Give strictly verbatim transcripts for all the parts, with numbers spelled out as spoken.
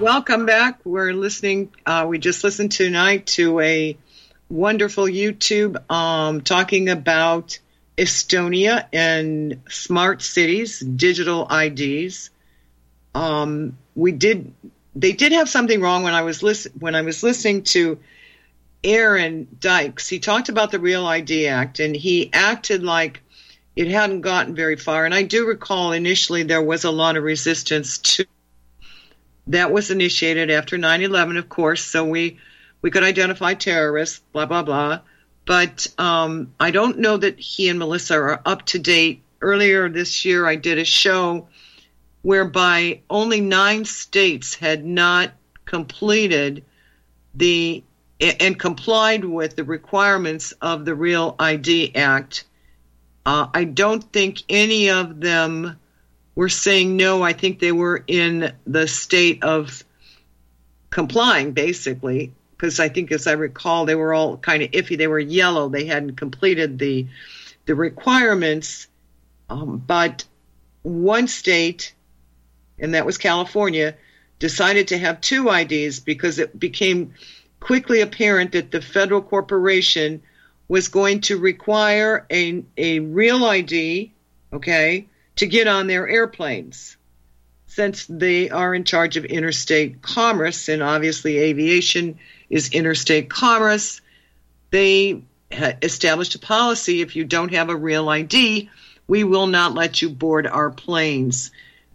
Welcome back. We're listening. Uh, we just listened tonight to a wonderful YouTube um, talking about Estonia and smart cities, digital I Ds. Um, we did. They did have something wrong when I was listen, when I was listening to Aaron Dykes. He talked about the Real I D Act, and he acted like it hadn't gotten very far. And I do recall initially there was a lot of resistance to that was initiated after nine eleven, of course, so we, we could identify terrorists, blah, blah, blah. But um, I don't know that he and Melissa are up to date. Earlier this year, I did a show whereby only nine states had not completed the and complied with the requirements of the Real I D Act. Uh, I don't think any of them were saying no. I think they were in the state of complying, basically, because I think, as I recall, they were all kind of iffy. They were yellow. They hadn't completed the the requirements. Um, but one state, and that was California, decided to have two I Ds because it became quickly apparent that the federal corporation was going to require a, a real I D, okay, to get on their airplanes, since they are in charge of interstate commerce, and obviously aviation is interstate commerce. They established a policy: if you don't have a real I D, we will not let you board our planes.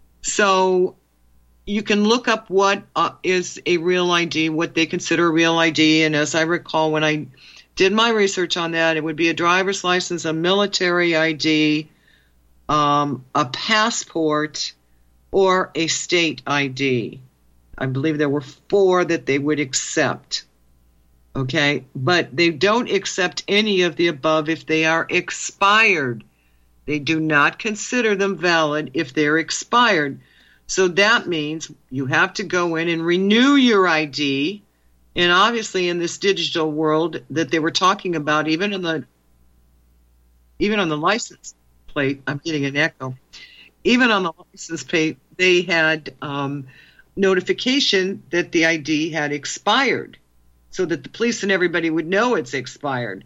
So you can look up what uh, is a real I D, what they consider a real I D, and as I recall when I did my research on that, it would be a driver's license, a military I D, Um, a passport, or a state I D. I believe there were four that they would accept. Okay, but they don't accept any of the above if they are expired. They do not consider them valid if they're expired. So that means you have to go in and renew your I D. And obviously in this digital world that they were talking about, even on the even on the license plate, I'm getting an echo. Even on the license plate, they had um, notification that the I D had expired, so that the police and everybody would know it's expired.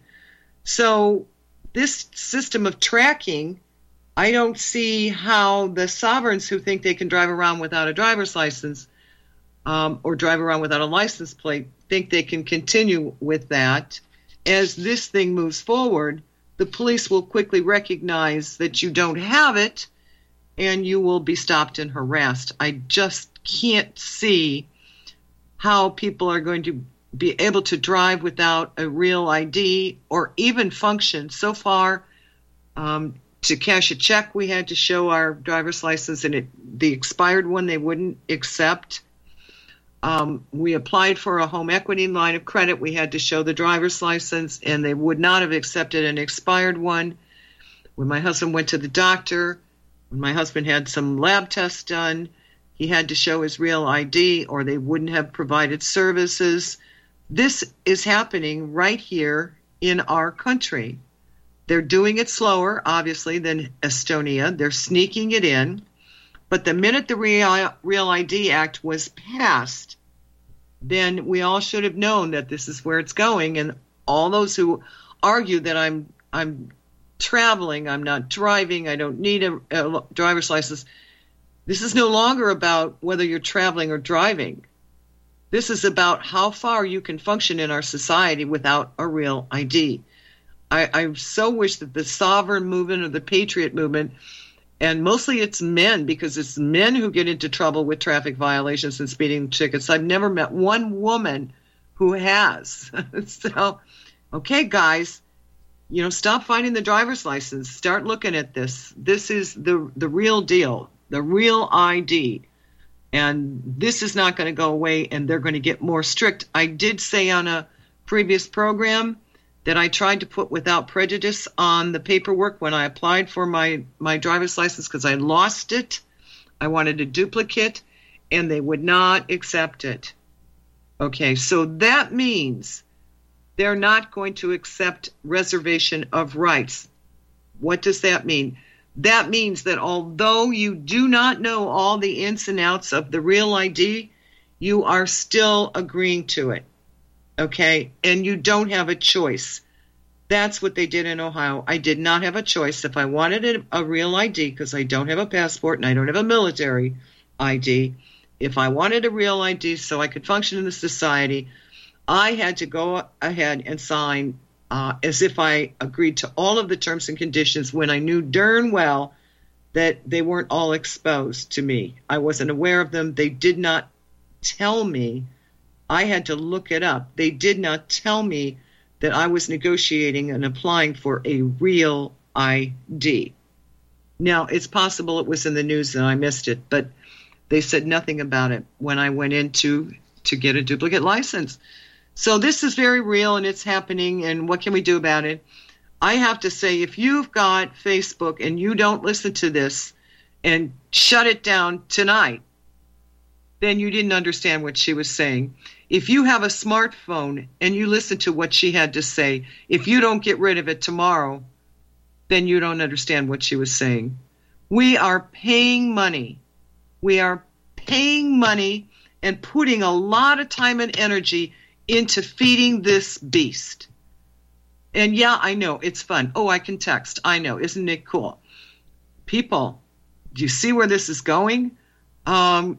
So this system of tracking, I don't see how the sovereigns who think they can drive around without a driver's license um, or drive around without a license plate think they can continue with that. As this thing moves forward, the police will quickly recognize that you don't have it, and you will be stopped and harassed. I just can't see how people are going to be able to drive without a real I D or even function. So far, um, to cash a check, we had to show our driver's license, and it, the expired one they wouldn't accept. Um, we applied for a home equity line of credit. We had to show the driver's license, and they would not have accepted an expired one. When my husband went to the doctor, when my husband had some lab tests done, he had to show his real I D, or they wouldn't have provided services. This is happening right here in our country. They're doing it slower, obviously, than Estonia. They're sneaking it in. But the minute the Real, Real I D Act was passed, then we all should have known that this is where it's going. And all those who argue that I'm I'm traveling, I'm not driving, I don't need a, a driver's license, this is no longer about whether you're traveling or driving. This is about how far you can function in our society without a real I D. I, I so wish that the sovereign movement or the patriot movement, and mostly it's men, because it's men who get into trouble with traffic violations and speeding tickets. I've never met one woman who has. So, okay, guys, you know, stop fighting the driver's license. Start looking at this. This is the the real deal, the real I D. And this is not going to go away, and they're going to get more strict. I did say on a previous program that I tried to put without prejudice on the paperwork when I applied for my, my driver's license because I lost it. I wanted a duplicate, and they would not accept it. Okay, so that means they're not going to accept reservation of rights. What does that mean? That means that although you do not know all the ins and outs of the real I D, you are still agreeing to it, okay? And you don't have a choice. That's what they did in Ohio. I did not have a choice. If I wanted a, a real I D, because I don't have a passport and I don't have a military I D, if I wanted a real I D so I could function in the society, I had to go ahead and sign uh, as if I agreed to all of the terms and conditions when I knew darn well that they weren't all exposed to me. I wasn't aware of them. They did not tell me. I had to look it up. They did not tell me that I was negotiating and applying for a real I D. Now, it's possible it was in the news and I missed it, but they said nothing about it when I went in to, to get a duplicate license. So this is very real and it's happening, and what can we do about it? I have to say, if you've got Facebook and you don't listen to this and shut it down tonight, then you didn't understand what she was saying. If you have a smartphone and you listen to what she had to say, if you don't get rid of it tomorrow, then you don't understand what she was saying. We are paying money. We are paying money and putting a lot of time and energy into feeding this beast. And yeah, I know, it's fun. Oh, I can text. I know. Isn't it cool? People, do you see where this is going? Um,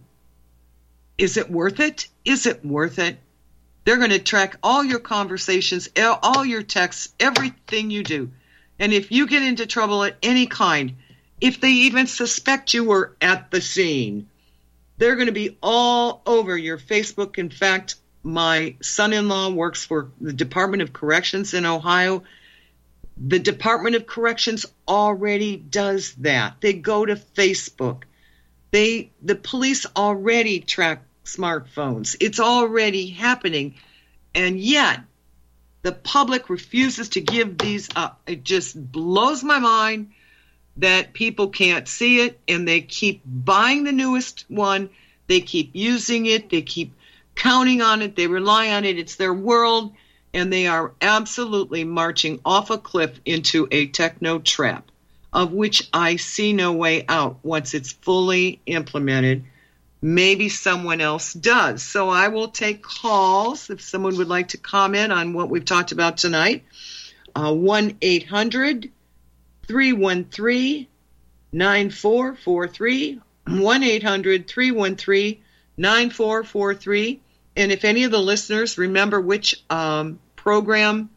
is it worth it? Is it worth it? They're going to track all your conversations, all your texts, everything you do. And if you get into trouble at any kind, if they even suspect you were at the scene, they're going to be all over your Facebook. In fact, my son-in-law works for the Department of Corrections in Ohio. The Department of Corrections already does that. They go to Facebook. They, the police already track smartphones. It's already happening. And yet, the public refuses to give these up. It just blows my mind that people can't see it, and they keep buying the newest one. They keep using it. They keep counting on it. They rely on it. It's their world, and they are absolutely marching off a cliff into a techno trap, of which I see no way out once it's fully implemented. Maybe someone else does. So I will take calls if someone would like to comment on what we've talked about tonight. Uh, one eight hundred three one three nine four four three, one eight hundred three one three nine four four three. And if any of the listeners remember which um, program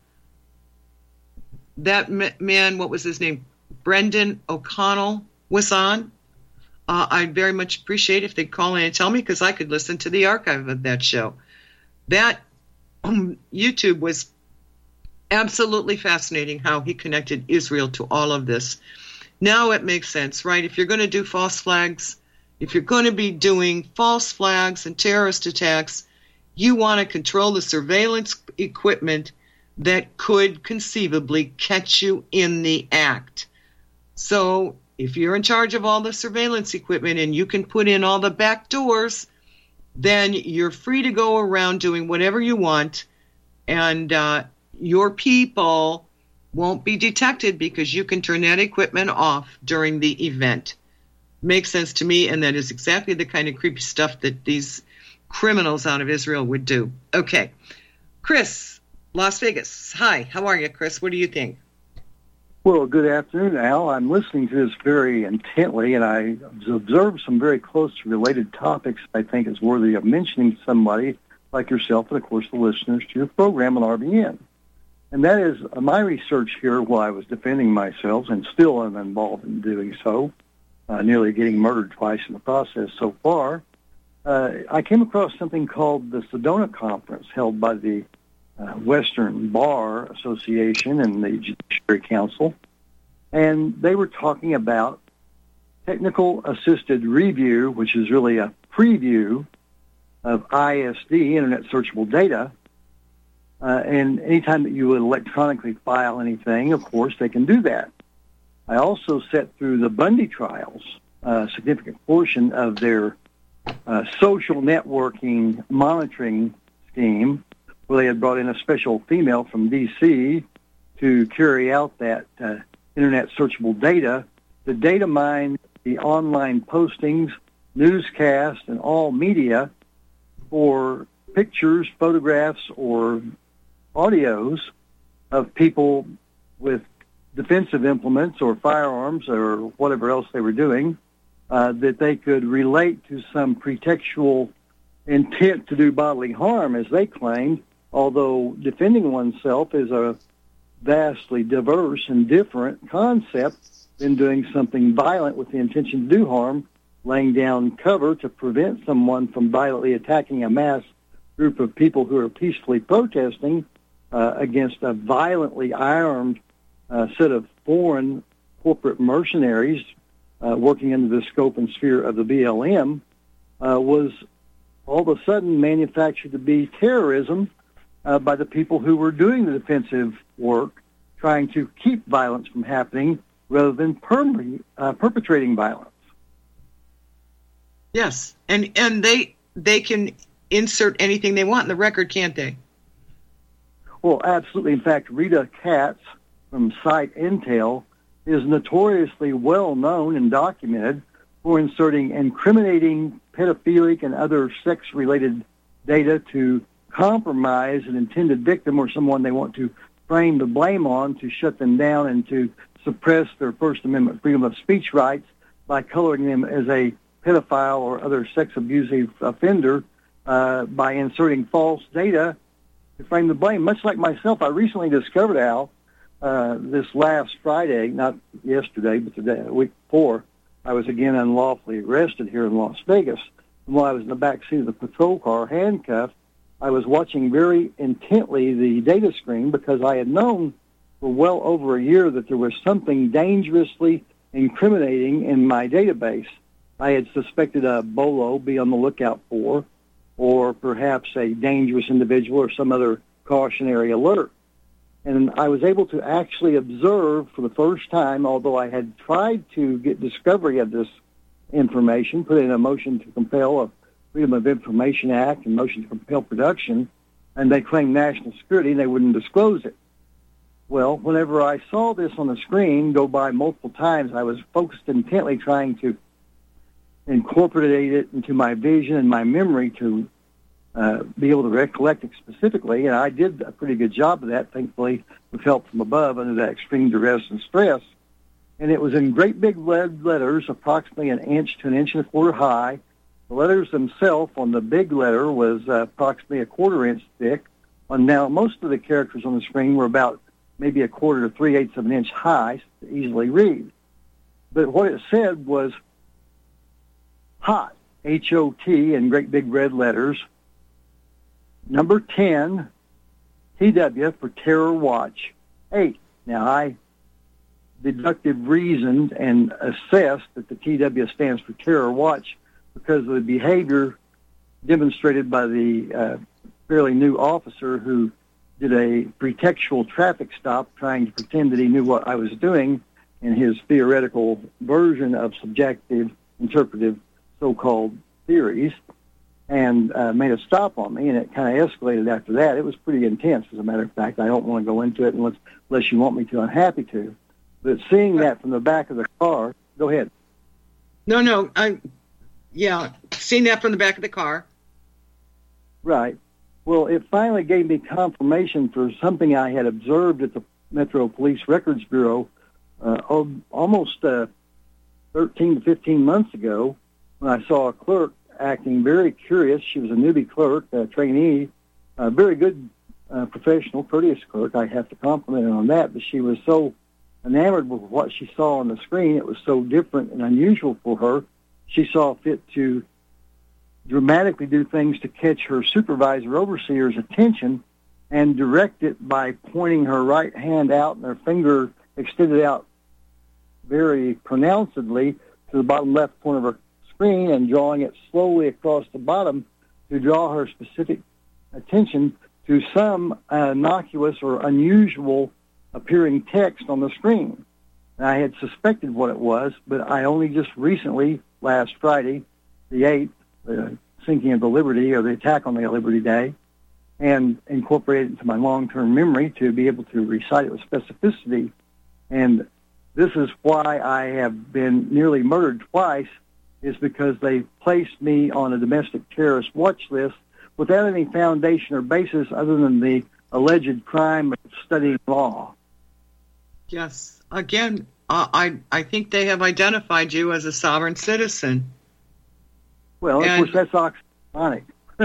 that man, what was his name, Brendan O'Connell, was on, uh, I'd very much appreciate if they'd call in and tell me, because I could listen to the archive of that show. That um, YouTube was absolutely fascinating, how he connected Israel to all of this. Now it makes sense, right? If you're going to do false flags, if you're going to be doing false flags and terrorist attacks, you want to control the surveillance equipment that could conceivably catch you in the act. So if you're in charge of all the surveillance equipment and you can put in all the back doors, then you're free to go around doing whatever you want, and uh, your people won't be detected because you can turn that equipment off during the event. Makes sense to me, and that is exactly the kind of creepy stuff that these criminals out of Israel would do. Okay. Chris, Las Vegas. Hi, how are you, Chris? What do you think? Well, good afternoon, Al. I'm listening to this very intently, and I observed some very close related topics I think is worthy of mentioning to somebody like yourself and, of course, the listeners to your program on R B N. And that is uh, my research here while I was defending myself, and still am involved in doing so, uh, nearly getting murdered twice in the process so far. Uh, I came across something called the Sedona Conference held by the uh, Western Bar Association and the Judiciary Council, and they were talking about technical assisted review, which is really a preview of I S D, Internet Searchable Data. Uh, and anytime that you would electronically file anything, of course, they can do that. I also set through the Bundy trials, a significant portion of their uh, social networking monitoring scheme, where they had brought in a special female from D C to carry out that uh, Internet searchable data, to data mine the online postings, newscasts, and all media for pictures, photographs, or audios of people with defensive implements or firearms or whatever else they were doing uh, that they could relate to some pretextual intent to do bodily harm, as they claimed, although defending oneself is a vastly diverse and different concept than doing something violent with the intention to do harm, laying down cover to prevent someone from violently attacking a mass group of people who are peacefully protesting uh, against a violently armed uh, set of foreign corporate mercenaries uh, working under the scope and sphere of the B L M, uh, was all of a sudden manufactured to be terrorism uh, by the people who were doing the defensive work, trying to keep violence from happening rather than per- uh, perpetrating violence. Yes, and and they they can insert anything they want in the record, can't they? Well, absolutely. In fact, Rita Katz from Site Intel is notoriously well known and documented for inserting incriminating pedophilic and other sex-related data to compromise an intended victim or someone they want to frame the blame on, to shut them down and to suppress their First Amendment freedom of speech rights by coloring them as a pedophile or other sex-abusive offender uh, by inserting false data to frame the blame. Much like myself, I recently discovered, Al, uh, this last Friday, not yesterday, but the day, a week before, I was again unlawfully arrested here in Las Vegas. And while I was in the back seat of the patrol car, handcuffed, I was watching very intently the data screen because I had known for well over a year that there was something dangerously incriminating in my database. I had suspected a bolo, be on the lookout for, or perhaps a dangerous individual or some other cautionary alert. And I was able to actually observe for the first time, although I had tried to get discovery of this information, put in a motion to compel a Freedom of Information Act and motion to compel production, and they claimed national security and they wouldn't disclose it. Well, whenever I saw this on the screen go by multiple times, I was focused intently trying to incorporate it into my vision and my memory to uh, be able to recollect it specifically, and I did a pretty good job of that, thankfully, with help from above under that extreme duress and stress. And it was in great big red letters, approximately an inch to an inch and a quarter high. The letters themselves on the big letter was uh, approximately a quarter inch thick. And now most of the characters on the screen were about maybe a quarter to three-eighths of an inch high to easily read. But what it said was HOT, H O T, in great big red letters, number ten, T W for Terror Watch eight. Now, I deductive reasoned and assessed that the T W stands for Terror Watch because of the behavior demonstrated by the uh, fairly new officer who did a pretextual traffic stop trying to pretend that he knew what I was doing in his theoretical version of subjective, interpretive, so-called theories, and uh, made a stop on me, and it kind of escalated after that. It was pretty intense, as a matter of fact. I don't want to go into it unless, unless you want me to. I'm happy to. But seeing that from the back of the car, go ahead. No, no, I, yeah, seeing that from the back of the car. Right. Well, it finally gave me confirmation for something I had observed at the Metro Police Records Bureau uh, almost uh, thirteen to fifteen months ago when I saw a clerk acting very curious. She was a newbie clerk, a trainee, a very good uh, professional, courteous clerk. I have to compliment her on that, but she was so enamored with what she saw on the screen. It was so different and unusual for her. She saw fit to dramatically do things to catch her supervisor, overseer's attention and direct it by pointing her right hand out and her finger extended out very pronouncedly to the bottom left corner of her screen and drawing it slowly across the bottom to draw her specific attention to some uh, innocuous or unusual appearing text on the screen. And I had suspected what it was, but I only just recently, last Friday, the eighth, the sinking of the Liberty, or the attack on the Liberty Day, and incorporated it into my long-term memory to be able to recite it with specificity. And this is why I have been nearly murdered twice, is because they placed me on a domestic terrorist watch list without any foundation or basis other than the alleged crime of studying law. Yes. Again, uh, I I think they have identified you as a sovereign citizen. Well, and, of course, that's oxymoronic.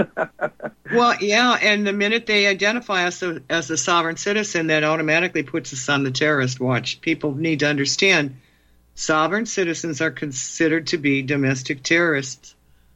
Well, yeah, and the minute they identify us as a sovereign citizen, that automatically puts us on the terrorist watch. People need to understand sovereign citizens are considered to be domestic terrorists.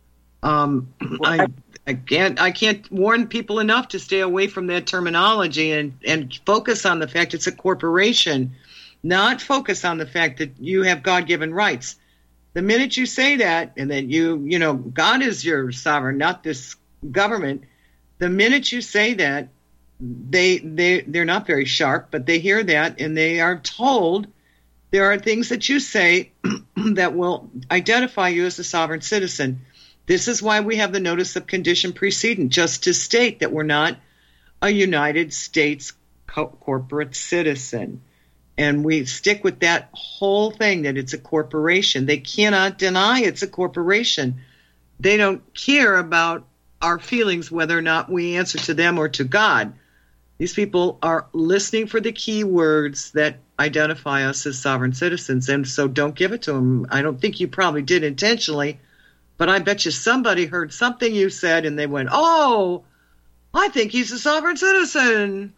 Um, I, I can't I can't warn people enough to stay away from that terminology and, and focus on the fact it's a corporation, not focus on the fact that you have God-given rights. The minute you say that, and that you, you know, God is your sovereign, not this government, the minute you say that, they, they, they're not very sharp, but they hear that and they are told there are things that you say that will identify you as a sovereign citizen. This is why we have the notice of condition precedent, just to state that we're not a United States co- corporate citizen. And we stick with that whole thing that it's a corporation. They cannot deny it's a corporation. They don't care about our feelings, whether or not we answer to them or to God. These people are listening for the key words that identify us as sovereign citizens, and so don't give it to them. I don't think you probably did intentionally, but I bet you somebody heard something you said and they went, oh, I think he's a sovereign citizen.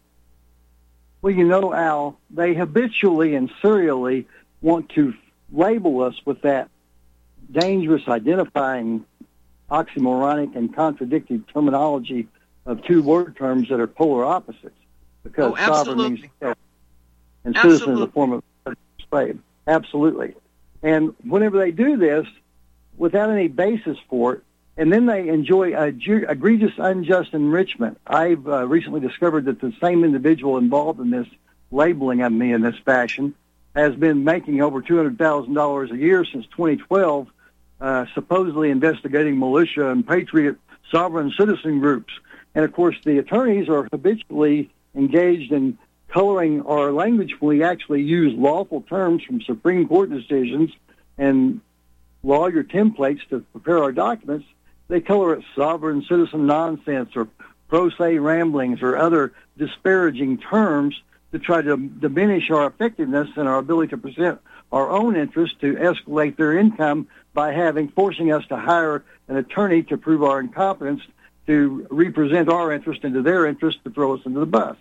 Well, you know, Al, they habitually and serially want to label us with that dangerous identifying oxymoronic and contradictory terminology of two word terms that are polar opposites, because oh, sovereign means self, and citizen is a form of slave. Absolutely. And whenever they do this without any basis for it, and then they enjoy a ju- egregious unjust enrichment. I've uh, recently discovered that the same individual involved in this labeling of me in this fashion has been making over two hundred thousand dollars a year since twenty twelve, uh, supposedly investigating militia and patriot sovereign citizen groups. And, of course, the attorneys are habitually engaged in coloring our language when we actually use lawful terms from Supreme Court decisions and lawyer templates to prepare our documents. They color it sovereign citizen nonsense or pro se ramblings or other disparaging terms to try to diminish our effectiveness and our ability to present our own interests, to escalate their income by having forcing us to hire an attorney to prove our incompetence, to represent our interest into their interest, to throw us into the bus.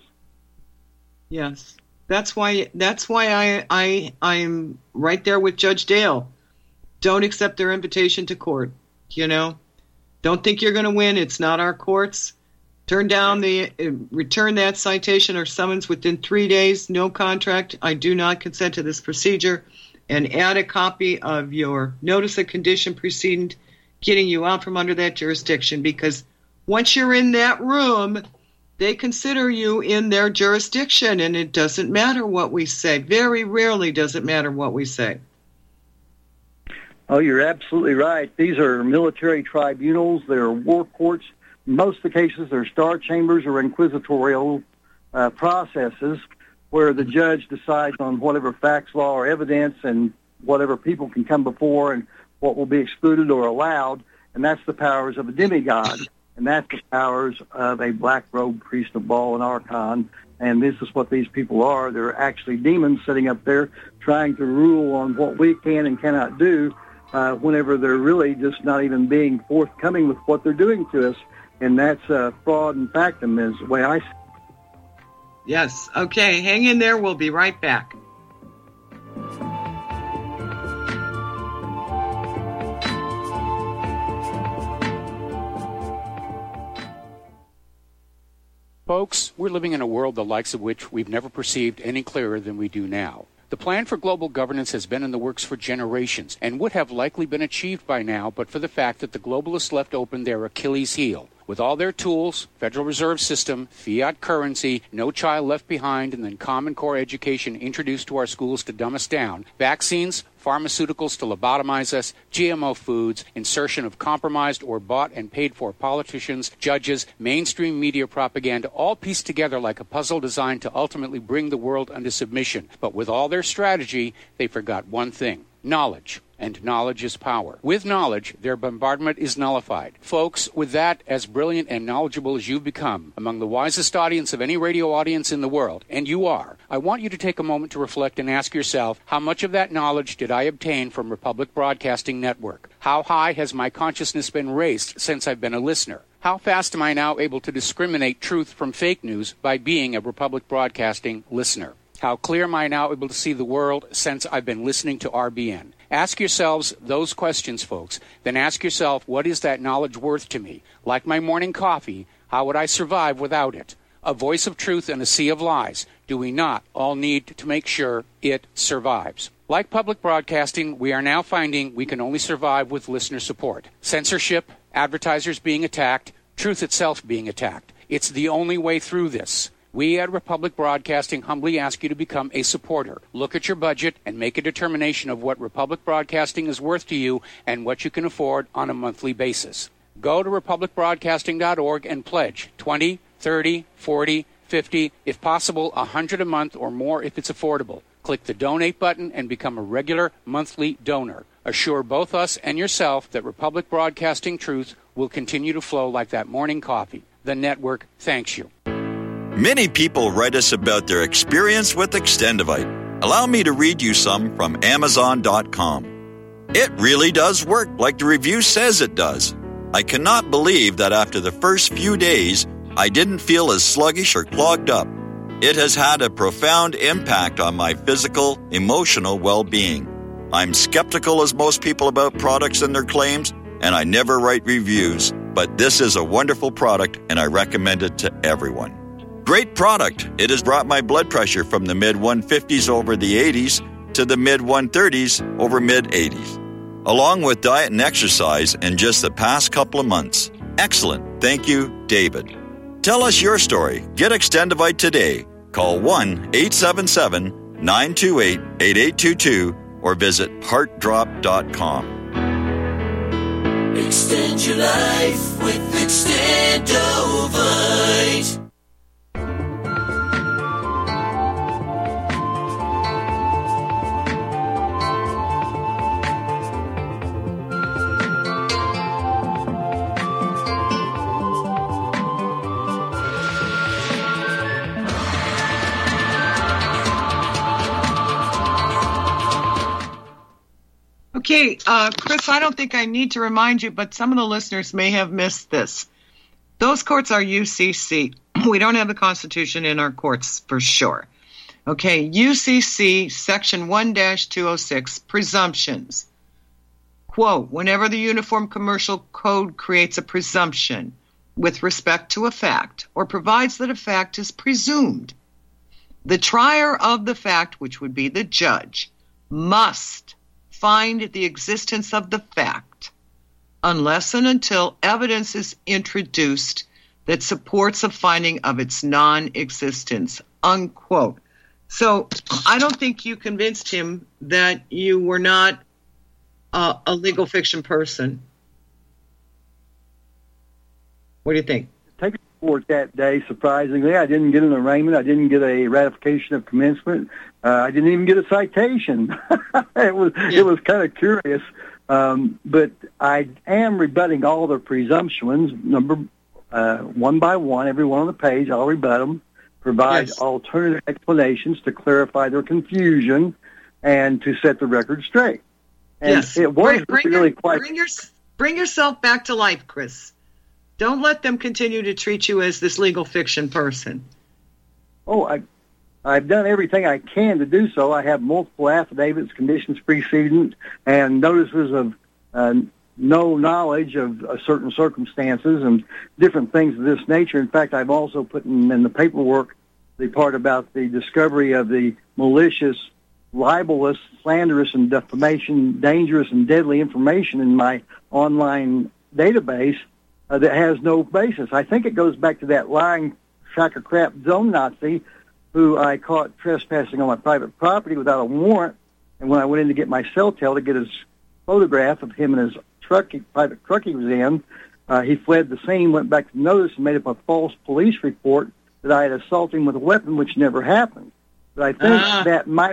Yes, that's why. That's why I I I'm right there with Judge Dale. Don't accept their invitation to court. You know, don't think you're going to win. It's not our courts. Turn down the uh, return that citation or summons within three days. No contract. I do not consent to this procedure, and add a copy of your notice of condition precedent, getting you out from under that jurisdiction, because once you're in that room, they consider you in their jurisdiction, and it doesn't matter what we say. Very rarely does it matter what we say. Oh, you're absolutely right. These are military tribunals. They're war courts. In most of the cases, they're star chambers or inquisitorial uh, processes where the judge decides on whatever facts, law, or evidence and whatever people can come before and what will be excluded or allowed, and that's the powers of a demigod. And that's the powers of a black-robed priest of Baal and Archon. And this is what these people are. They're actually demons sitting up there trying to rule on what we can and cannot do uh, whenever they're really just not even being forthcoming with what they're doing to us. And that's uh, fraud and factum is the way I see it. Yes. Okay. Hang in there. We'll be right back. Folks, we're living in a world the likes of which we've never perceived any clearer than we do now. The plan for global governance has been in the works for generations and would have likely been achieved by now but for the fact that the globalists left open their Achilles heel. With all their tools, Federal Reserve System, fiat currency, no child left behind, and then Common Core education introduced to our schools to dumb us down, vaccines, pharmaceuticals to lobotomize us, G M O foods, insertion of compromised or bought and paid for politicians, judges, mainstream media propaganda, all pieced together like a puzzle designed to ultimately bring the world under submission. But with all their strategy, they forgot one thing: knowledge. And knowledge is power. With knowledge, their bombardment is nullified. Folks, with that, as brilliant and knowledgeable as you've become, among the wisest audience of any radio audience in the world, and you are, I want you to take a moment to reflect and ask yourself, how much of that knowledge did I obtain from Republic Broadcasting Network? How high has my consciousness been raised since I've been a listener? How fast am I now able to discriminate truth from fake news by being a Republic Broadcasting listener? How clear am I now able to see the world since I've been listening to R B N? Ask yourselves those questions, folks. Then ask yourself, what is that knowledge worth to me? Like my morning coffee, how would I survive without it? A voice of truth in a sea of lies. Do we not all need to make sure it survives? Like public broadcasting, we are now finding we can only survive with listener support. Censorship, advertisers being attacked, truth itself being attacked. It's the only way through this. We at Republic Broadcasting humbly ask you to become a supporter. Look at your budget and make a determination of what Republic Broadcasting is worth to you and what you can afford on a monthly basis. Go to republic broadcasting dot org and pledge twenty, thirty, forty, fifty, if possible, one hundred a month or more if it's affordable. Click the donate button and become a regular monthly donor. Assure both us and yourself that Republic Broadcasting truth will continue to flow like that morning coffee. The network thanks you. Many people write us about their experience with Extendivite. Allow me to read you some from amazon dot com. It really does work like the review says it does. I cannot believe that after the first few days, I didn't feel as sluggish or clogged up. It has had a profound impact on my physical, emotional well-being. I'm skeptical as most people about products and their claims, and I never write reviews, but this is a wonderful product and I recommend it to everyone. Great product. It has brought my blood pressure from the mid one fifties over the eighties to the mid one thirties over mid eighties. Along with diet and exercise in just the past couple of months. Excellent. Thank you, David. Tell us your story. Get Extendivite today. Call one eight seven seven, nine two eight, eight eight two two or visit heart drop dot com. Extend your life with Extendovite. Okay, uh, Chris, I don't think I need to remind you, but some of the listeners may have missed this. Those courts are U C C. We don't have the Constitution in our courts for sure. Okay, U C C Section one dash two oh six, presumptions. Quote, whenever the Uniform Commercial Code creates a presumption with respect to a fact or provides that a fact is presumed, the trier of the fact, which would be the judge, must find the existence of the fact unless and until evidence is introduced that supports a finding of its non-existence, unquote. So I don't think you convinced him that you were not uh, a legal fiction person. What do you think? Take court that day, surprisingly. I didn't get an arraignment. I didn't get a ratification of commencement. Uh, I didn't even get a citation. it was yeah. it was kind of curious. Um, but I am rebutting all their presumptions, number uh, one by one, every one on the page. I'll rebut them, provide yes. alternative explanations to clarify their confusion and to set the record straight. And yes. it was bring, bring really your, quite... Bring, your, bring yourself back to life, Chris. Don't let them continue to treat you as this legal fiction person. Oh, I... I've done everything I can to do so. I have multiple affidavits, conditions precedent, and notices of uh, no knowledge of uh, certain circumstances and different things of this nature. In fact, I've also put in, in the paperwork the part about the discovery of the malicious, libelous, slanderous, and defamation, dangerous and deadly information in my online database uh, that has no basis. I think it goes back to that lying sack of crap zone Nazi who I caught trespassing on my private property without a warrant. And when I went in to get my cell tail to get his photograph of him and his truck, private truck he was in, uh, he fled the scene, went back to the notice, and made up a false police report that I had assaulted him with a weapon, which never happened. But I think uh-huh. that might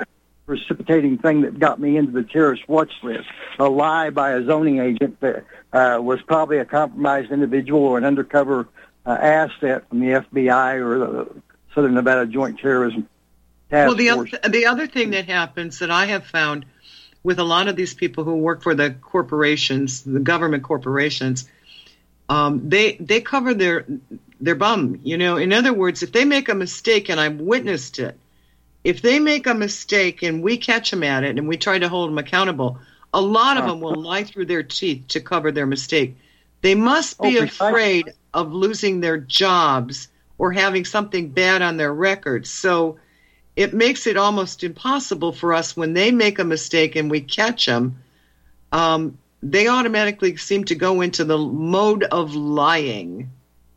precipitating thing that got me into the terrorist watch list. A lie by a zoning agent that uh, was probably a compromised individual or an undercover uh, asset from the F B I or the Southern Nevada Joint Terrorism Task Well, the Force. other, the other thing that happens that I have found with a lot of these people who work for the corporations, the government corporations, um, they they cover their their bum. You know, in other words, if they make a mistake, and I've witnessed it, if they make a mistake and we catch them at it and we try to hold them accountable, a lot of them will lie through their teeth to cover their mistake. They must be oh, afraid of losing their jobs or having something bad on their records. So it makes it almost impossible for us when they make a mistake and we catch them. Um, they automatically seem to go into the mode of lying.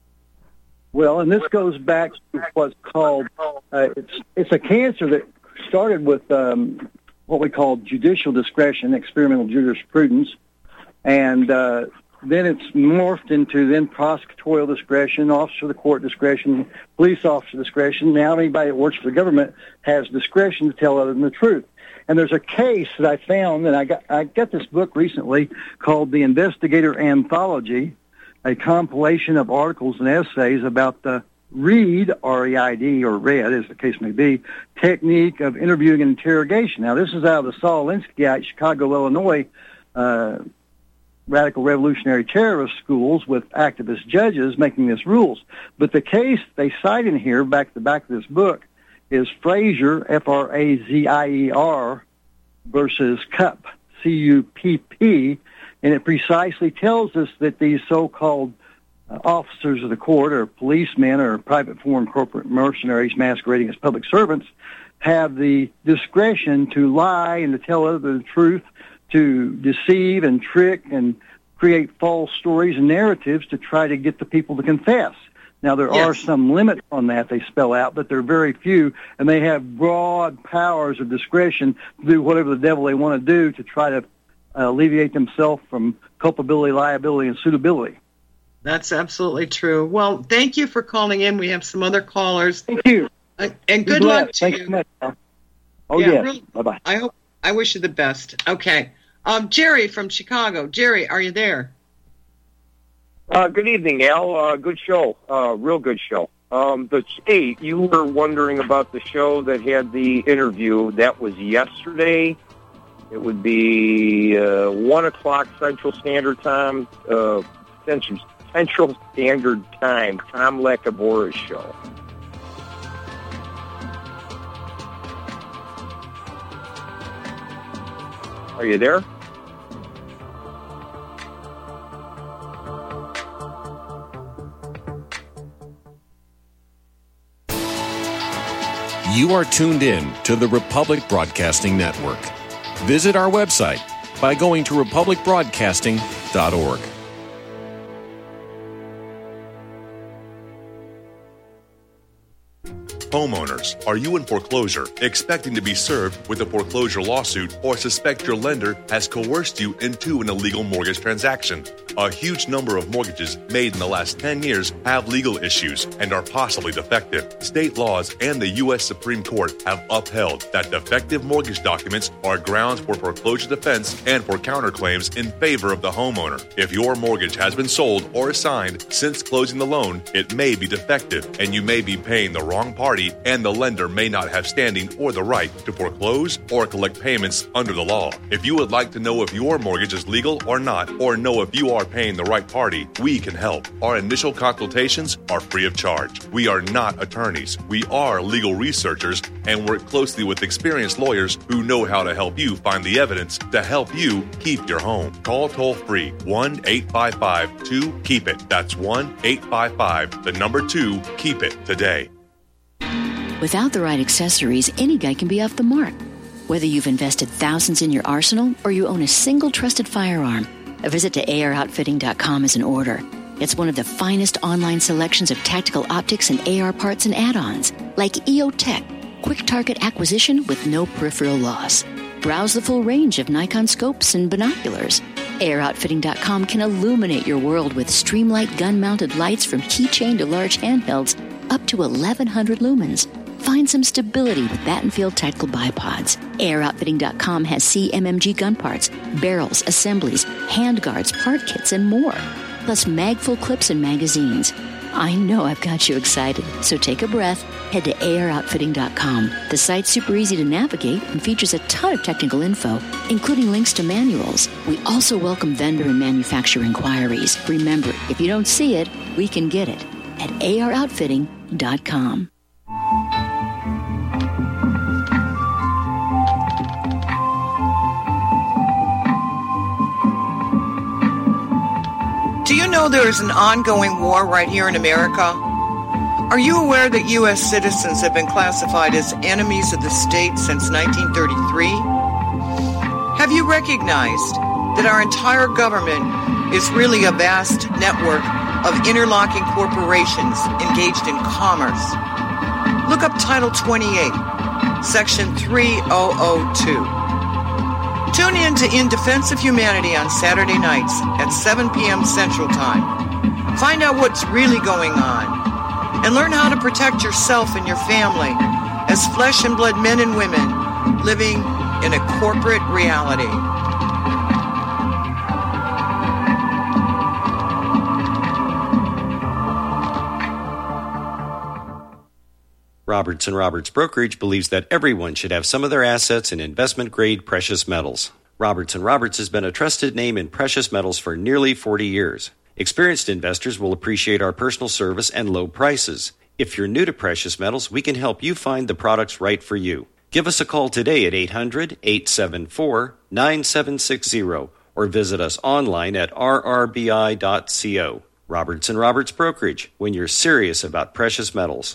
Well, and this goes back to what's called, uh, it's it's a cancer that started with um, what we call judicial discretion, experimental jurisprudence, and uh, then it's morphed into then prosecutorial discretion, officer of the court discretion, police officer discretion. Now anybody that works for the government has discretion to tell other than the truth. And there's a case that I found, and I got I got this book recently called The Investigator Anthology, a compilation of articles and essays about the REID, R E I D, or RED, as the case may be, technique of interviewing and interrogation. Now, this is out of the Saul Alinsky out of Chicago, Illinois, uh, radical revolutionary terrorist schools with activist judges making this rules. But the case they cite in here, back to the back of this book, is Frazier, F R A Z I E R, versus Cupp, C U P P, and it precisely tells us that these so-called uh, officers of the court or policemen or private foreign corporate mercenaries masquerading as public servants have the discretion to lie and to tell others the truth, to deceive and trick and create false stories and narratives to try to get the people to confess. Now, there yes. are some limits on that they spell out, but they're very few, and they have broad powers of discretion to do whatever the devil they want to do to try to uh, alleviate themselves from culpability, liability, and suitability. That's absolutely true. Well, thank you for calling in. We have some other callers. Thank you. Uh, and good Be luck blessed. to Thanks you. so much, Al. Oh, yeah, yes. Really, Bye-bye. I hope I wish you the best. Okay. Um, Jerry from Chicago. Jerry, are you there? Uh, good evening, Al. Uh, good show. Uh, real good show. Um, the hey, you were wondering about the show that had the interview. That was yesterday. It would be uh, one o'clock Central Standard Time. Uh, Central Central Standard Time. Tom Lakabora's show. Are you there? You are tuned in to the Republic Broadcasting Network. Visit our website by going to republic broadcasting dot org. Homeowners, are you in foreclosure, expecting to be served with a foreclosure lawsuit, or suspect your lender has coerced you into an illegal mortgage transaction? A huge number of mortgages made in the last ten years have legal issues and are possibly defective. State laws and the U S Supreme Court have upheld that defective mortgage documents are grounds for foreclosure defense and for counterclaims in favor of the homeowner. If your mortgage has been sold or assigned since closing the loan, it may be defective and you may be paying the wrong party, and the lender may not have standing or the right to foreclose or collect payments under the law. If you would like to know if your mortgage is legal or not, or know if you are paying the right party, we can help. Our initial consultations are free of charge. We are not attorneys. We are legal researchers and work closely with experienced lawyers who know how to help you find the evidence to help you keep your home. Call toll-free one eight five five two keep it. That's one eight five five, the number two, keep it today. Without the right accessories, any guy can be off the mark. Whether you've invested thousands in your arsenal or you own a single trusted firearm, a visit to A R outfitting dot com is in order. It's one of the finest online selections of tactical optics and A R parts and add-ons, like E O Tech, quick target acquisition with no peripheral loss. Browse the full range of Nikon scopes and binoculars. A R outfitting dot com can illuminate your world with Streamlight gun-mounted lights from keychain to large handhelds up to eleven hundred lumens. Find find some stability with Battenfield Tactical Bipods. A R Outfitting dot com has C M M G gun parts, barrels, assemblies, handguards, part kits, and more. Plus magful clips and magazines. I know I've got you excited, so take a breath. Head to A R Outfitting dot com. The site's super easy to navigate and features a ton of technical info, including links to manuals. We also welcome vendor and manufacturer inquiries. Remember, if you don't see it, we can get it at A R Outfitting dot com. Do you know there is an ongoing war right here in America? Are you aware that U S citizens have been classified as enemies of the state since nineteen thirty-three? Have you recognized that our entire government is really a vast network of interlocking corporations engaged in commerce? Look up Title twenty-eight, Section three thousand two. Tune in to In Defense of Humanity on Saturday nights at seven p.m. Central Time. Find out what's really going on and learn how to protect yourself and your family as flesh and blood men and women living in a corporate reality. Roberts and Roberts Brokerage believes that everyone should have some of their assets in investment-grade precious metals. Roberts and Roberts has been a trusted name in precious metals for nearly forty years. Experienced investors will appreciate our personal service and low prices. If you're new to precious metals, we can help you find the products right for you. Give us a call today at eight hundred, eight seven four, nine seven six zero or visit us online at r r b i dot co. Roberts and Roberts Brokerage, when you're serious about precious metals.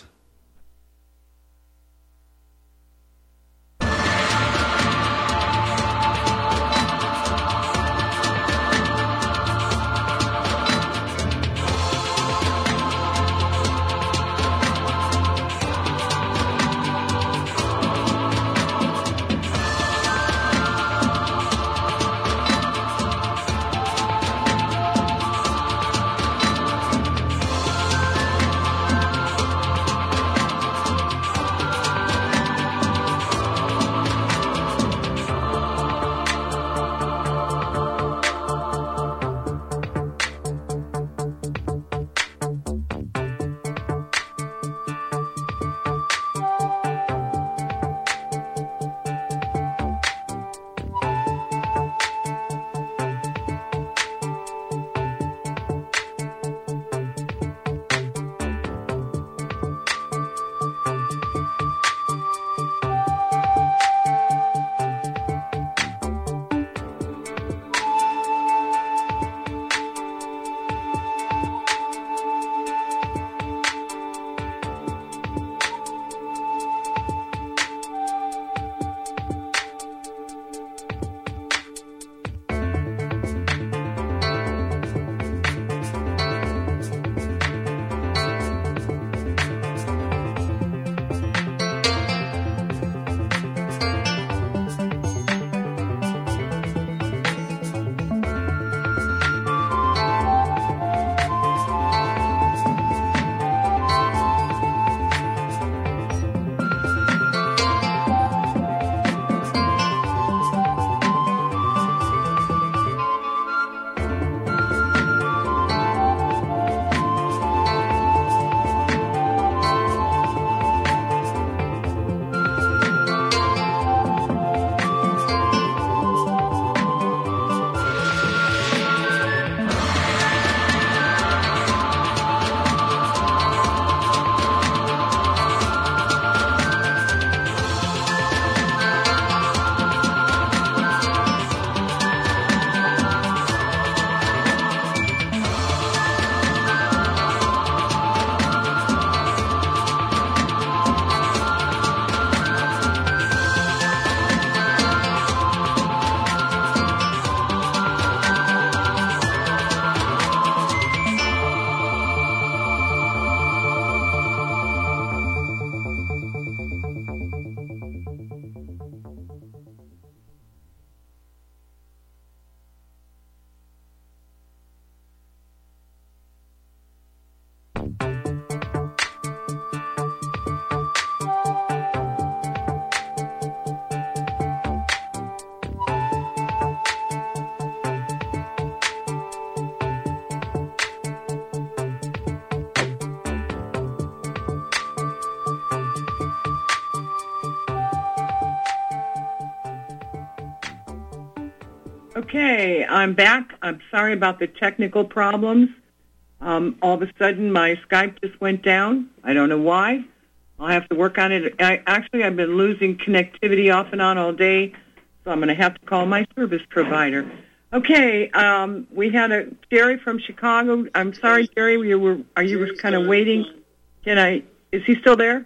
Okay, I'm back. I'm sorry about the technical problems. Um, all of a sudden, my Skype just went down. I don't know why. I'll have to work on it. I, actually, I've been losing connectivity off and on all day, so I'm going to have to call my service provider. Okay, um, we had a Jerry from Chicago. I'm sorry, Jerry. You were are you kind of waiting? Can I? Is he still there?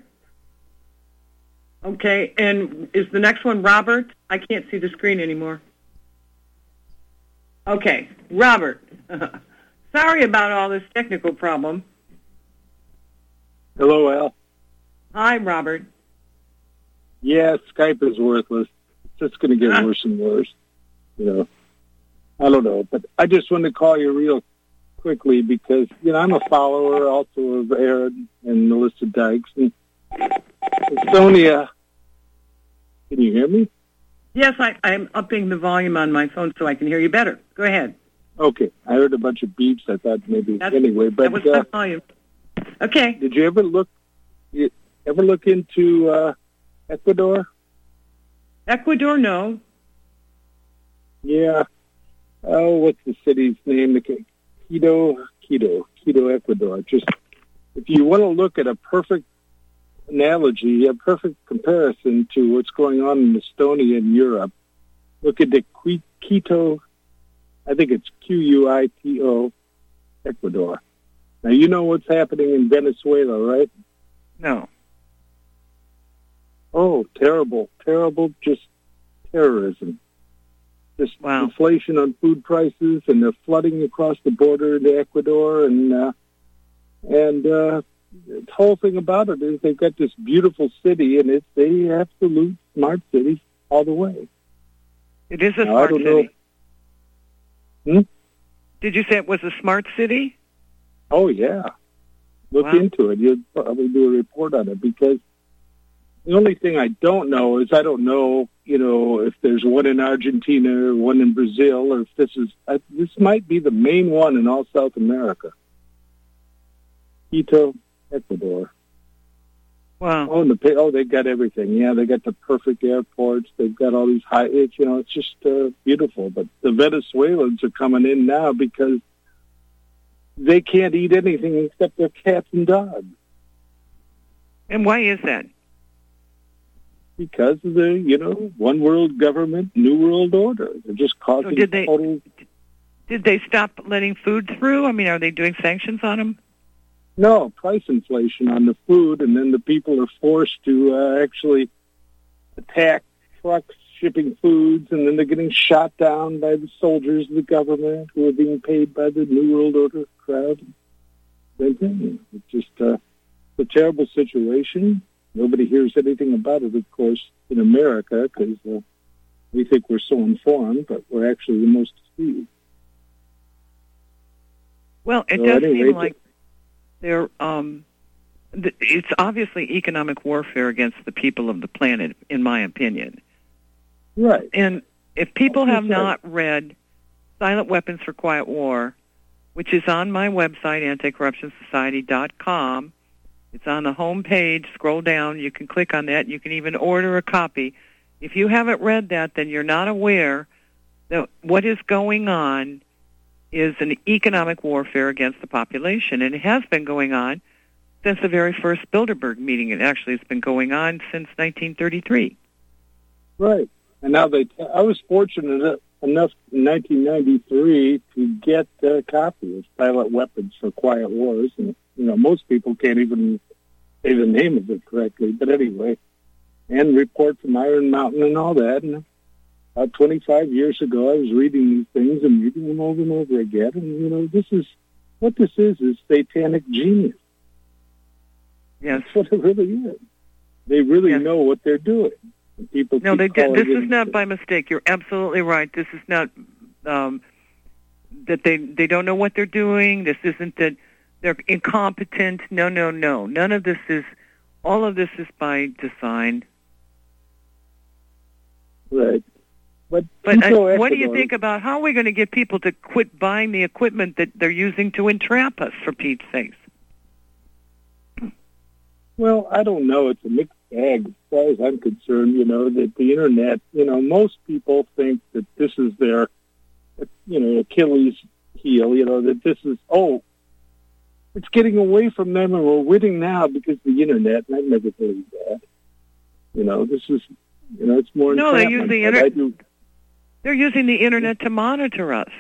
Okay, and is the next one Robert? I can't see the screen anymore. Okay, Robert. Sorry about all this technical problem. Hello, Al. Hi, Robert. Yeah, Skype is worthless. It's just going to get uh. worse and worse. You know, I don't know, but I just wanted to call you real quickly because, you know, I'm a follower also of Aaron and Melissa Dykes. And Estonia, can you hear me? Yes, I, I'm upping the volume on my phone so I can hear you better. Go ahead. Okay, I heard a bunch of beeps. I thought maybe That's, anyway, but that was uh, my volume. Okay. Did you ever look? You ever look into uh, Ecuador? Ecuador, no. Yeah. Oh, what's the city's name? Quito, Quito, Quito, Ecuador. Just if you want to look at a perfect analogy, a perfect comparison to what's going on in Estonia and Europe, look at the Quito. I think it's Q U I T O, Ecuador. Now, you know what's happening in Venezuela, right? No. Oh, terrible, terrible, just terrorism. Just wow. inflation on food prices, and they're flooding across the border into Ecuador. And, uh, and uh, the whole thing about it is they've got this beautiful city, and it's a absolute smart city all the way. It is a now, smart city. Hmm? Did you say it was a smart city? Oh, yeah. Look wow. into it. You'll probably do a report on it because the only thing I don't know is I don't know, you know, if there's one in Argentina or one in Brazil or if this is, uh, this might be the main one in all South America. Quito, Ecuador. Wow. Oh, and the, oh, they got everything. Yeah, they got the perfect airports. They've got all these high, it's, you know, it's just uh, beautiful. But the Venezuelans are coming in now because they can't eat anything except their cats and dogs. And why is that? Because of the, you know, one world government, new world order. They're just causing so did they, total... Did they stop letting food through? I mean, are they doing sanctions on them? No, price inflation on the food, and then the people are forced to uh, actually attack trucks shipping foods, and then they're getting shot down by the soldiers of the government who are being paid by the New World Order crowd. Same thing. It's just uh, a terrible situation. Nobody hears anything about it, of course, in America, because uh, we think we're so informed, but we're actually the most deceived. Well, it so does anyway, seem like they're, um, th- it's obviously economic warfare against the people of the planet, in my opinion. Right. And if people That's have right. not read Silent Weapons for Quiet War, which is on my website, anti corruption society dot com, it's on the home page. Scroll down. You can click on that. You can even order a copy. If you haven't read that, then you're not aware that what is going on is an economic warfare against the population, and it has been going on since the very first Bilderberg meeting. It actually has been going on since nineteen thirty-three. Right. And now they, I was fortunate enough in nineteen ninety-three to get a copy of Silent Weapons for Quiet Wars. And, you know, most people can't even say the name of it correctly. But anyway, and Report from Iron Mountain and all that. And about twenty-five years ago, I was reading these things and reading them over and over again. And, you know, this is, what this is, is satanic genius. Yes. That's what it really is. They really yes. know what they're doing. And people no, they did. This is not by mistake. You're absolutely right. This is not um, that they, they don't know what they're doing. This isn't that they're incompetent. No, no, no. None of this is, all of this is by design. Right. But, but uh, what do you think about how are we going to get people to quit buying the equipment that they're using to entrap us, for Pete's sakes? Well, I don't know. It's a mixed bag as far as I'm concerned, you know, that the Internet, you know, most people think that this is their you know, Achilles heel, you know, that this is, oh, it's getting away from them and we're winning now because of the internet, and I never believed that. You know, this is, you know, it's more No, they use the internet. internet. They're using the internet to monitor us.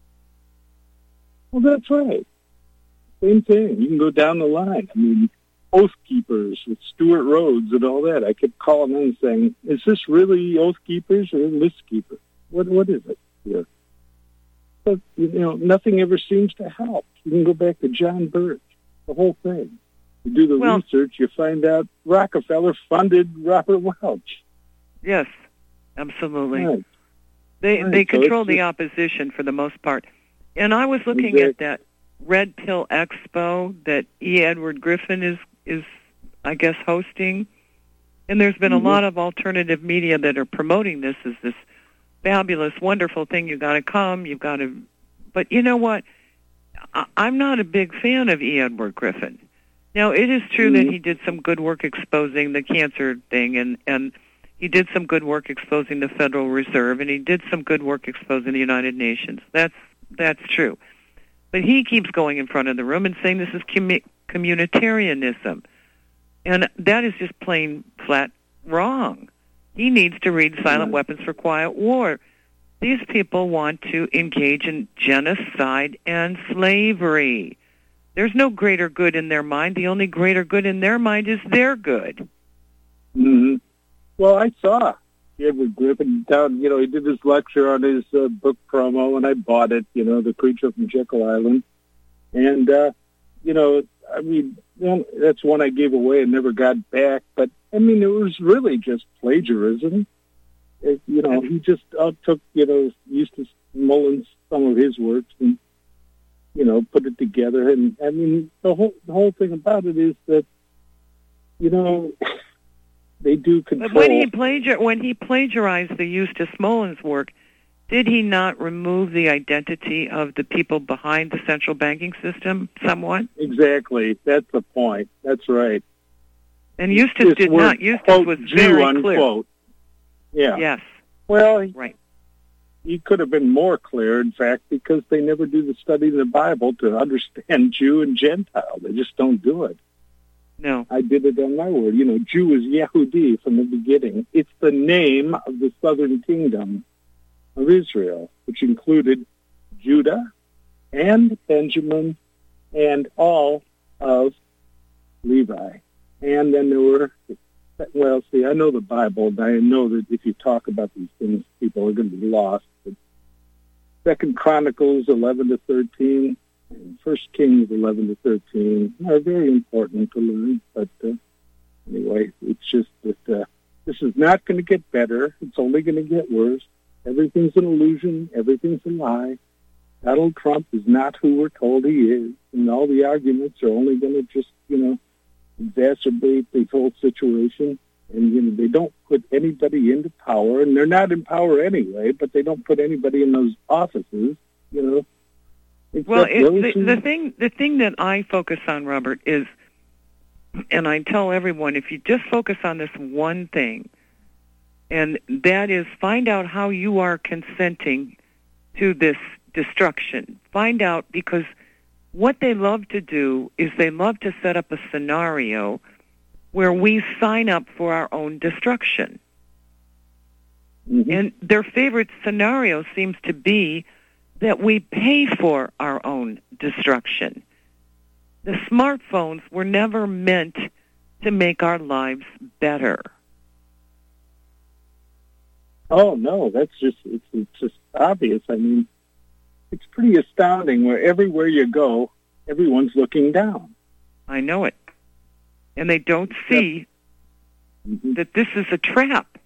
Well, that's right. Same thing. You can go down the line. I mean, Oath Keepers with Stuart Rhodes and all that. I kept calling in saying, is this really Oath Keepers or List Keepers? What, what is it here? But, you know, nothing ever seems to help. You can go back to John Birch, the whole thing. You do the well, research, you find out Rockefeller funded Robert Welch. Yes, absolutely. Right. They right. they control so the just, opposition for the most part. And I was looking exactly. at that Red Pill Expo that E. Edward Griffin is, is I guess, hosting. And there's been mm-hmm. a lot of alternative media that are promoting this as this fabulous, wonderful thing. You've got to come. You've got to. But you know what? I, I'm not a big fan of E. Edward Griffin. Now, it is true mm-hmm. that he did some good work exposing the cancer thing, and, and he did some good work exposing the Federal Reserve, and he did some good work exposing the United Nations. That's that's true. But he keeps going in front of the room and saying this is commu- communitarianism. And that is just plain flat wrong. He needs to read Silent Weapons for Quiet War. These people want to engage in genocide and slavery. There's no greater good in their mind. The only greater good in their mind is their good. Mm-hmm. Well, I saw Edward Griffin down, you know, he did his lecture on his uh, book promo, and I bought it, you know, The Creature from Jekyll Island. And, uh, you know, I mean, you know, that's one I gave away and never got back. But, I mean, it was really just plagiarism. It, you know, he just uh, took, you know, Eustace Mullins, some of his works, and, you know, put it together. And, I mean, the whole the whole thing about it is that, you know, they do control. But when he plagiar when he plagiarized the Eustace Mullins work, did he not remove the identity of the people behind the central banking system somewhat? Exactly. That's the point. That's right. And Eustace did not. Eustace quote, was Jew, very unquote. clear. Yeah. Yes. Well, he, right. he could have been more clear, in fact, because they never do the study in the Bible to understand Jew and Gentile. They just don't do it. No. I did it on my word. You know, Jew is Yehudi from the beginning. It's the name of the southern kingdom of Israel, which included Judah and Benjamin and all of Levi. And then there were, well, see, I know the Bible, and I know that if you talk about these things, people are going to be lost. But Second Chronicles eleven to thirteen, and First Kings eleven to thirteen are very important to learn. But uh, anyway, it's just that uh, this is not going to get better. It's only going to get worse. Everything's an illusion. Everything's a lie. Donald Trump is not who we're told he is, and all the arguments are only going to just, you know, exacerbate the whole situation. And, you know, they don't put anybody into power, and they're not in power anyway, but they don't put anybody in those offices, you know. Well, it, the, the thing the thing that I focus on, Robert, is, and I tell everyone, if you just focus on this one thing, and that is find out how you are consenting to this destruction. Find out, because what they love to do is they love to set up a scenario where we sign up for our own destruction. Mm-hmm. And their favorite scenario seems to be that we pay for our own destruction. The smartphones were never meant to make our lives better. Oh, no, that's just, it's, it's just obvious. I mean, it's pretty astounding where everywhere you go, everyone's looking down. I know it. And they don't see yep. mm-hmm. that this is a trap.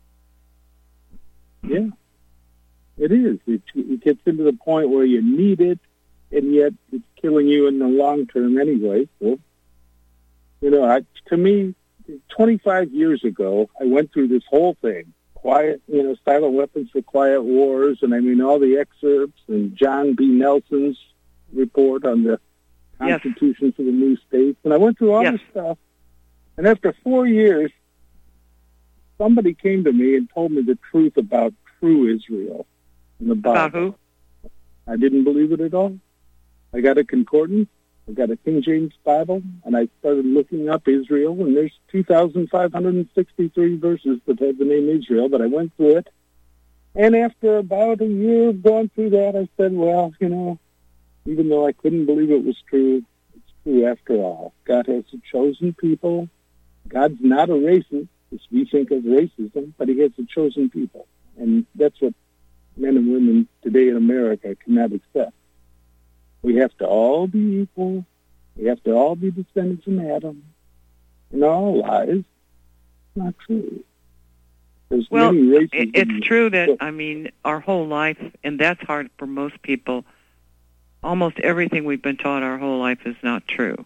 Yeah, it is. It, it gets into the point where you need it, and yet it's killing you in the long term anyway. So, you know, I, to me, twenty-five years ago, I went through this whole thing. Quiet, you know, Silent Weapons for Quiet Wars, and I mean all the excerpts, and John B. Nelson's report on the Constitution yes. for the new states. And I went through all yes. this stuff, and after four years, somebody came to me and told me the truth about true Israel in the Bible. About who? I didn't believe it at all. I got a concordance, I got a King James Bible, and I started looking up Israel, and there's two thousand five hundred sixty-three verses that have the name Israel, but I went through it. And after about a year of going through that, I said, well, you know, even though I couldn't believe it was true, it's true after all. God has a chosen people. God's not a racist, as we think of racism, but he has a chosen people. And that's what men and women today in America cannot accept. We have to all be equal. We have to all be descendants from Adam. And all lies. Not true. There's well, many races. It's true that, I mean, our whole life, and that's hard for most people, almost everything we've been taught our whole life is not true.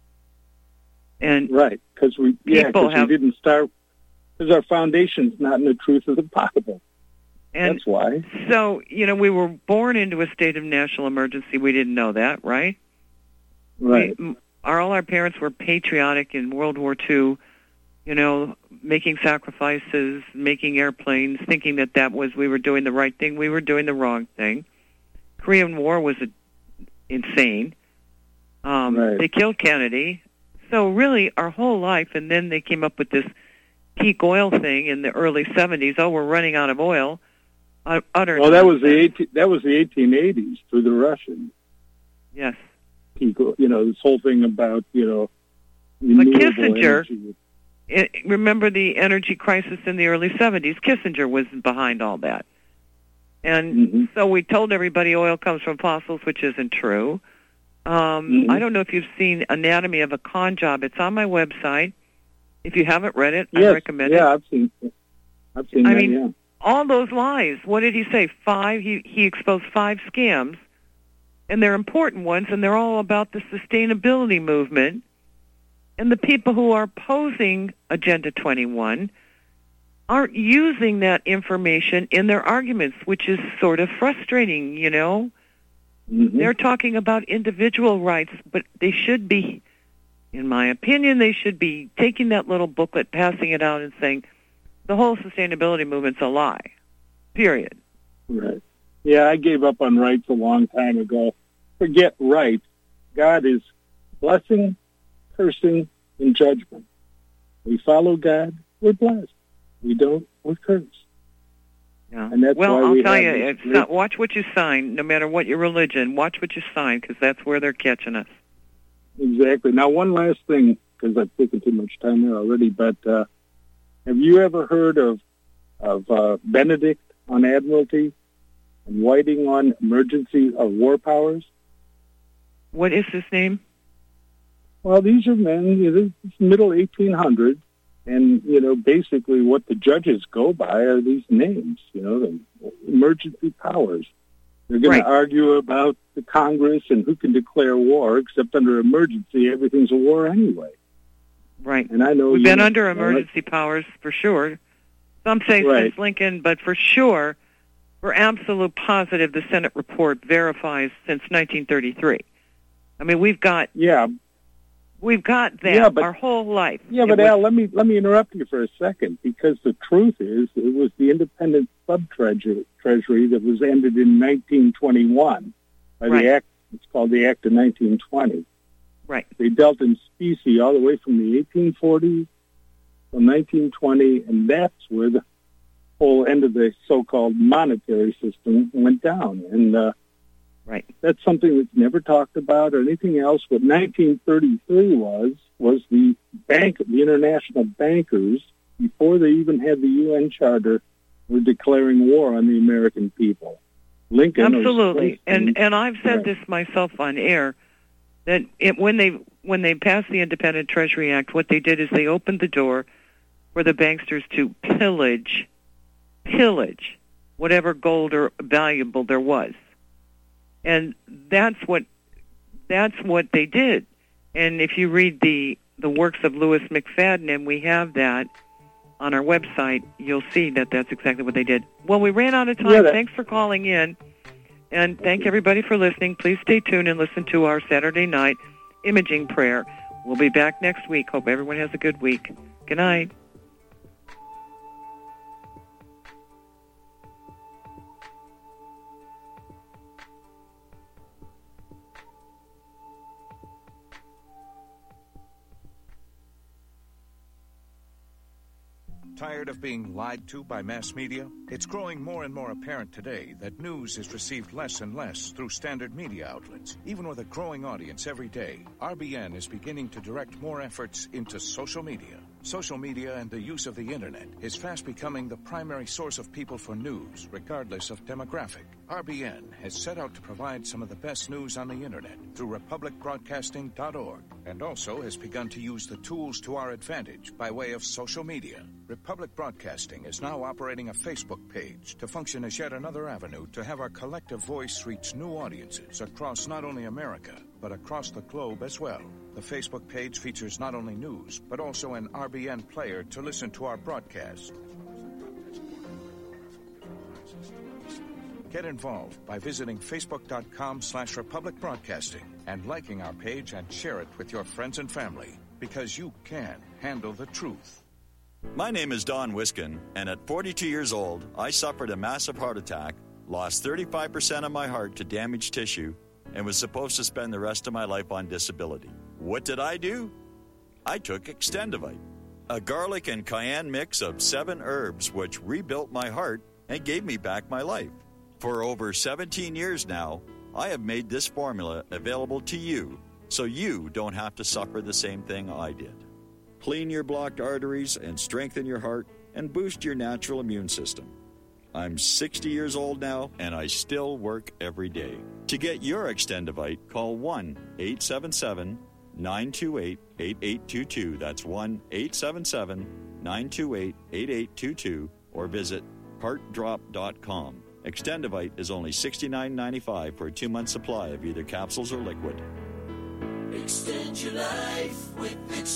And right, because we, yeah, have, we didn't start, because our foundation's not in the truth of the Bible. And that's why. So, you know, we were born into a state of national emergency. We didn't know that, right? Right. We, our, all our parents were patriotic in World War Two, you know, making sacrifices, making airplanes, thinking that that was, we were doing the right thing. We were doing the wrong thing. Korean War was a, insane. Um, right. They killed Kennedy. So really, our whole life, and then they came up with this peak oil thing in the early seventies. Oh, we're running out of oil. Uh, utter well, that was the nonsense. eighteen, that was the eighteen eighties through the Russians. Yes. Peak, you know, this whole thing about, you know, but renewable Kissinger, energy. It, remember the energy crisis in the early seventies? Kissinger was behind all that. And mm-hmm. so we told everybody oil comes from fossils, which isn't true. Um, mm-hmm. I don't know if you've seen Anatomy of a Con Job. It's on my website. If you haven't read it, yes. I recommend yeah, it. Yeah, I've seen it. I've seen I that, mean, yeah. all those lies. What did he say? Five? He, he exposed five scams, and they're important ones, and they're all about the sustainability movement. And the people who are opposing Agenda twenty-one aren't using that information in their arguments, which is sort of frustrating, you know? Mm-hmm. They're talking about individual rights, but they should be, in my opinion, they should be taking that little booklet, passing it out, and saying, the whole sustainability movement's a lie, period. Right. Yeah, I gave up on rights a long time ago. Forget rights. God is blessing, cursing, and judgment. We follow God, we're blessed. We don't, we're cursed. Yeah. And that's well, why I'll we tell have you, this it's not, watch what you sign, no matter what your religion. Watch what you sign, because that's where they're catching us. Exactly. Now, one last thing, because I've taken too much time there already, but uh, have you ever heard of of uh, Benedict on Admiralty and Whiting on emergency or war powers? What is his name? Well, these are men, you know, it's middle eighteen hundreds, and, you know, basically what the judges go by are these names, you know, the emergency powers. They're going right. to argue about the Congress and who can declare war, except under emergency, everything's a war anyway. Right. And I know we've you been know, under emergency powers for sure. Some say right. since Lincoln, but for sure, we're absolute positive the Senate report verifies since nineteen thirty-three. I mean, we've got yeah, we've got that yeah, but, our whole life. Yeah, it but was, Al, let me let me interrupt you for a second, because the truth is it was the independent sub-treasury treasury that was ended in nineteen twenty-one by right. the act. It's called the Act of nineteen twenty. Right. They dealt in specie all the way from the eighteen forties to nineteen twenty, and that's where the whole end of the so-called monetary system went down. And uh, right. that's something that's never talked about or anything else. What nineteen thirty-three was, was the bank, the international bankers, before they even had the U N Charter, were declaring war on the American people. Lincoln absolutely, and and I've said right. this myself on air, that it, when they when they passed the Independent Treasury Act, what they did is they opened the door for the banksters to pillage, pillage whatever gold or valuable there was, and that's what that's what they did. And if you read the the works of Louis McFadden, and we have that on our website, you'll see that that's exactly what they did. Well, we ran out of time. Yeah, Thanks for calling in. And thank everybody for listening. Please stay tuned and listen to our Saturday night imaging prayer. We'll be back next week. Hope everyone has a good week. Good night. Tired of being lied to by mass media? It's growing more and more apparent today that news is received less and less through standard media outlets. Even with a growing audience every day, R B N is beginning to direct more efforts into social media. Social media and the use of the internet is fast becoming the primary source of people for news, regardless of demographic. R B N has set out to provide some of the best news on the internet through republic broadcasting dot org, and also has begun to use the tools to our advantage by way of social media. Republic Broadcasting is now operating a Facebook page to function as yet another avenue to have our collective voice reach new audiences across not only America, but across the globe as well. The Facebook page features not only news, but also an R B N player to listen to our broadcast. Get involved by visiting facebook.com slash Republic Broadcasting and liking our page and share it with your friends and family, because you can handle the truth. My name is Don Wiskin, and at forty-two years old, I suffered a massive heart attack, lost thirty-five percent of my heart to damaged tissue, and was supposed to spend the rest of my life on disability. What did I do? I took Extendivite, a garlic and cayenne mix of seven herbs which rebuilt my heart and gave me back my life. For over seventeen years now, I have made this formula available to you so you don't have to suffer the same thing I did. Clean your blocked arteries and strengthen your heart and boost your natural immune system. I'm sixty years old now, and I still work every day. To get your Extendivite, call one eight seven seven, nine two eight, eight eight two two. That's one eight seven seven, nine two eight, eight eight two two, or visit heart drop dot com. Extendivite is only sixty-nine ninety-five for a two-month supply of either capsules or liquid. Extend your life with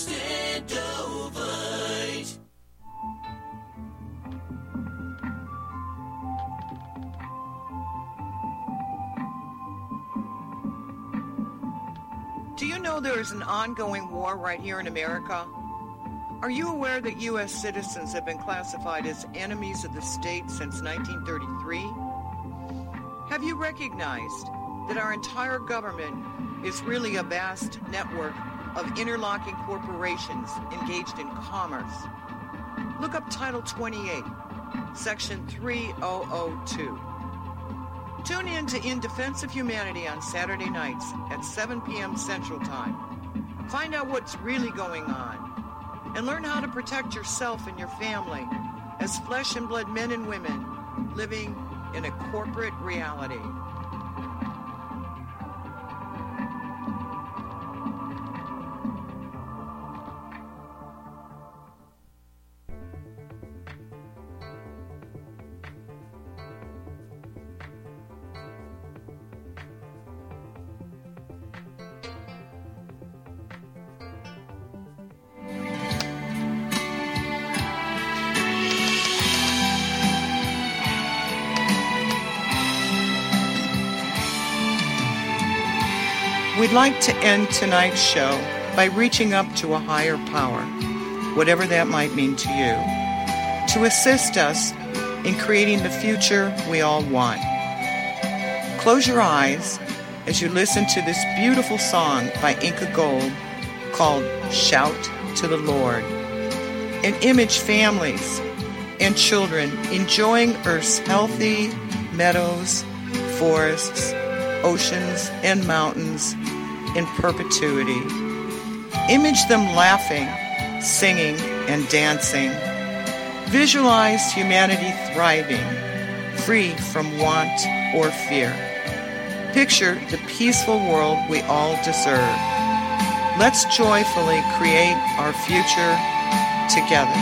Extendovite. Do you know there is an ongoing war right here in America? Are you aware that U S citizens have been classified as enemies of the state since nineteen thirty-three? Have you recognized that our entire government is really a vast network of interlocking corporations engaged in commerce? Look up Title twenty-eight, Section three thousand two. Tune in to In Defense of Humanity on Saturday nights at seven p.m. Central Time. Find out what's really going on and learn how to protect yourself and your family as flesh and blood men and women living in a corporate reality. We'd like to end tonight's show by reaching up to a higher power, whatever that might mean to you, to assist us in creating the future we all want. Close your eyes as you listen to this beautiful song by Inca Gold called Shout to the Lord, and image families and children enjoying Earth's healthy meadows, forests, oceans, and mountains in perpetuity. Image them laughing, singing, and dancing. Visualize humanity thriving, free from want or fear. Picture the peaceful world we all deserve. Let's joyfully create our future together.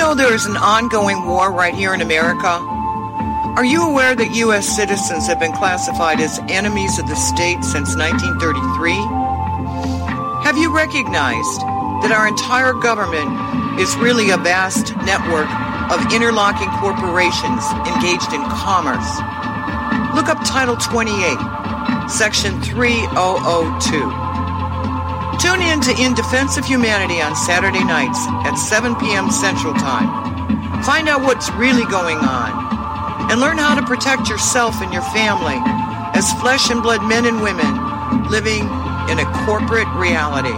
know there is an ongoing war right here in America? Are you aware that U S citizens have been classified as enemies of the state since nineteen thirty-three? Have you recognized that our entire government is really a vast network of interlocking corporations engaged in commerce? Look up Title twenty-eight, Section three thousand two. Tune in to In Defense of Humanity on Saturday nights at seven p.m. Central Time. Find out what's really going on and learn how to protect yourself and your family as flesh and blood men and women living in a corporate reality.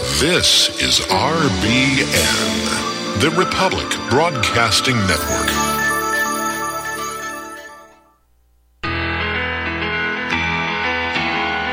This is R B N, the Republic Broadcasting Network.